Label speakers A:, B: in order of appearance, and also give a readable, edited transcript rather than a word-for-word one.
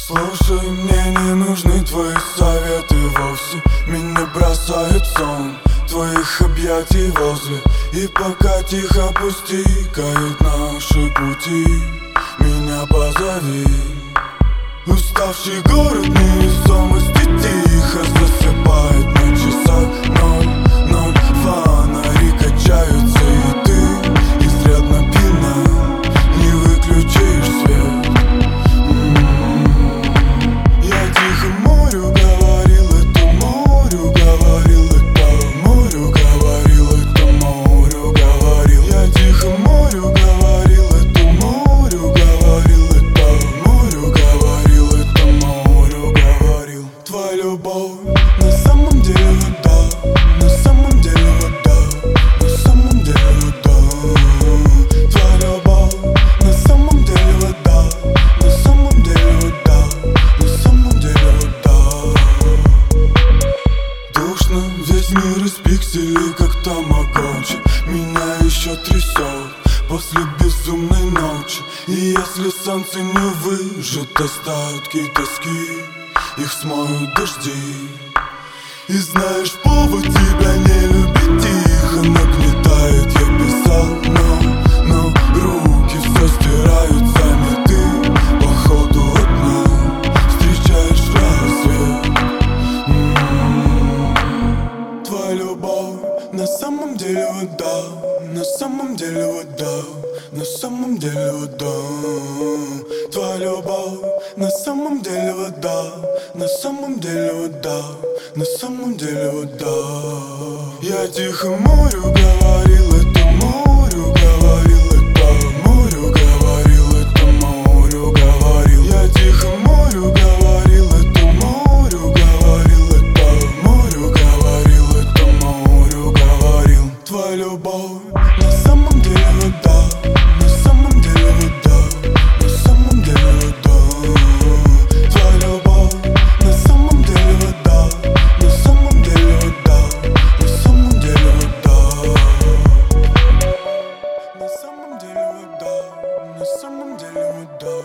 A: Слушай, мне не нужны твои советы вовсе. Меня бросает сон твоих объятий возле. И пока тихо пустикают наши пути, меня позови. Уставший город невесомости тихо засыпает на часах 00. Фонари качаются, и ты изрядно пьяна, не выключишь свет. Я тихо морю говорил, это морю говорил, это морю говорил, это морю говорил. Я тихо морю говорил, это морю говорил, это морю говорил, это морю говорил. Твоя любовь на самом деле вода, на самом деле вода, на самом деле вода. Твоя любовь на самом деле вода, на самом деле вода, на самом деле вода. Душно, весь мир из пикселей, как тамагочи. Меня еще трясет после безумной ночи. И если солнце не выжжет остатки тоски, их смоют дожди. И знаешь, повод тебя не любить тихо нагнетает. Я писал, но руки все стирают сами. Ты, походу, одна встречаешь рассвет. Твоя любовь на самом деле вода, на самом деле вода, на самом деле вода. Твоя любовь на самом деле вода, на самом деле вода, на самом деле вода. Я тихо морю говорил, это морю говорил, это морю говорил, это морю говорил. Я тихо морю говорил, это морю говорил, это морю говорил, это морю говорил. Твоя любовь на самом деле вода, на самом деле вода, на самом деле вода. Твоя любовь на самом деле вода, на самом деле вода, на самом деле вода. На самом деле вода, на самом деле вода.